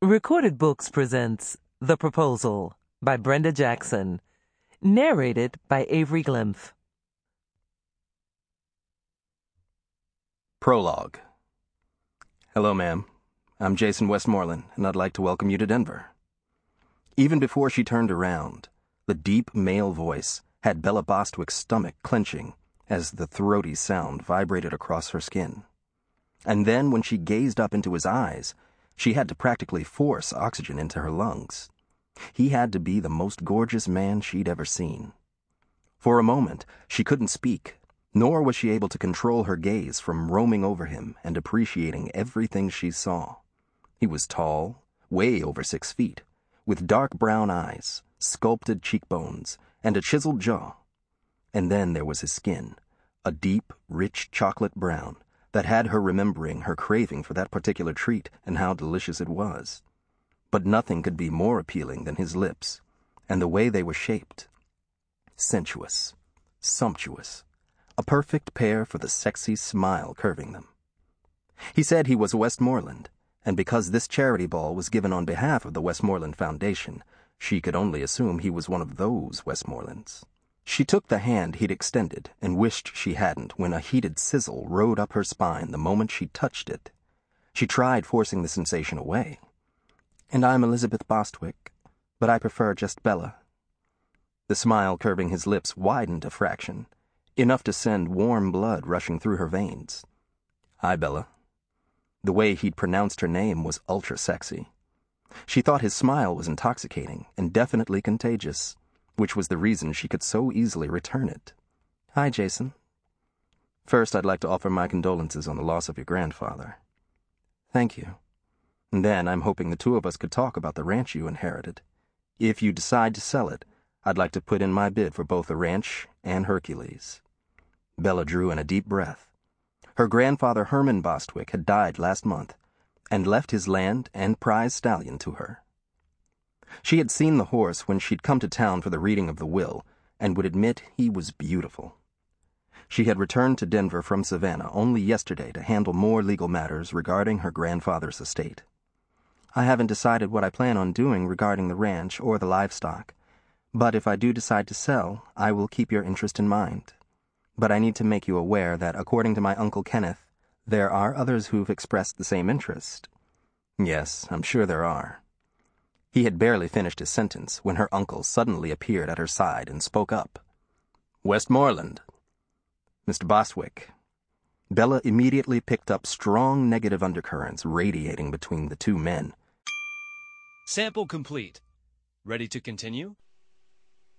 Recorded Books presents The Proposal by Brenda Jackson, narrated by Avery Glimpf. Prologue. Hello, ma'am. I'm Jason Westmoreland, and I'd like to welcome you to Denver. Even before she turned around, the deep male voice had Bella Bostwick's stomach clenching as the throaty sound vibrated across her skin. And then when she gazed up into his eyes, she had to practically force oxygen into her lungs. He had to be the most gorgeous man she'd ever seen. For a moment, she couldn't speak, nor was she able to control her gaze from roaming over him and appreciating everything she saw. He was tall, way over 6 feet, with dark brown eyes, sculpted cheekbones, and a chiseled jaw. And then there was his skin, a deep, rich chocolate brown, that had her remembering her craving for that particular treat and how delicious it was. But nothing could be more appealing than his lips, and the way they were shaped. Sensuous, sumptuous, a perfect pair for the sexy smile curving them. He said he was Westmoreland, and because this charity ball was given on behalf of the Westmoreland Foundation, she could only assume he was one of those Westmorelands. She took the hand he'd extended and wished she hadn't when a heated sizzle rode up her spine the moment she touched it. She tried forcing the sensation away. "And I'm Elizabeth Bostwick, but I prefer just Bella." The smile curving his lips widened a fraction, enough to send warm blood rushing through her veins. "Hi, Bella." The way he'd pronounced her name was ultra-sexy. She thought his smile was intoxicating and definitely contagious, which was the reason she could so easily return it. "Hi, Jason." "First, I'd like to offer my condolences on the loss of your grandfather." "Thank you." "And then I'm hoping the two of us could talk about the ranch you inherited. If you decide to sell it, I'd like to put in my bid for both the ranch and Hercules." Bella drew in a deep breath. Her grandfather Herman Bostwick had died last month and left his land and prize stallion to her. She had seen the horse when she'd come to town for the reading of the will, and would admit he was beautiful. She had returned to Denver from Savannah only yesterday to handle more legal matters regarding her grandfather's estate. "I haven't decided what I plan on doing regarding the ranch or the livestock, but if I do decide to sell, I will keep your interest in mind. But I need to make you aware that, according to my Uncle Kenneth, there are others who've expressed the same interest." "Yes, I'm sure there are." He had barely finished his sentence when her uncle suddenly appeared at her side and spoke up. "Westmoreland." "Mr. Bostwick." Bella immediately picked up strong negative undercurrents radiating between the two men. Sample complete. Ready to continue?